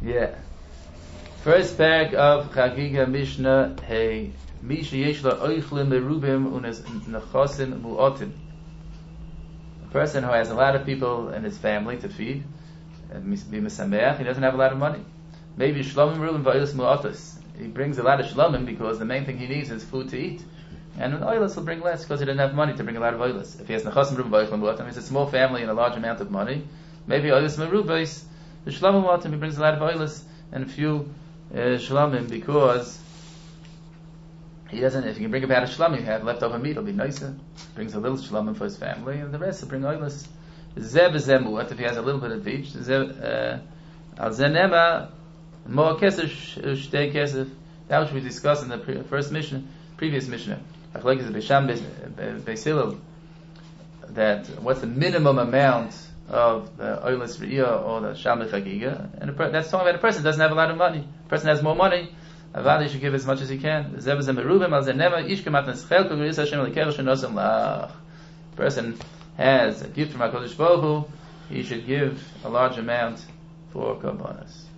Yeah. First parak of Chagiga Mishnah. Hey, Misha Yeshla Oichlim Merubim Unes Nechosim Mu'otim. A person who has a lot of people in his family to feed, and be Mesameach, he doesn't have a lot of money. Maybe Shlomim Merubim Va'ilus Mu'otos. He brings a lot of Shlomim because the main thing he needs is food to eat. And an oilus will bring less because he didn't have money to bring a lot of oilus. If he has Nechosim Merubim Va'ilus Mu'otim, it's a small family and a large amount of money. Maybe oilus Merubis, the Shlomim Mu'otim, he brings a lot of oilus and a few shlamim, because he doesn't. If you can bring about a shlamim, you have leftover meat, it'll be nicer. Brings a little shlamim for his family, and the rest will bring oilus. Zeb zemuat, if he has a little bit of each. Al zenema more kesef shtei kesef. That which we discussed in the previous Mishnah. Like that what's the minimum amount of the oilus riyah or the shamich chagiga, and that's talking about a person who doesn't have a lot of money. A person has more money, Avadi should give as much as he can. The person has a gift from HaKadosh Baruch Hu, he should give a large amount for korbanos.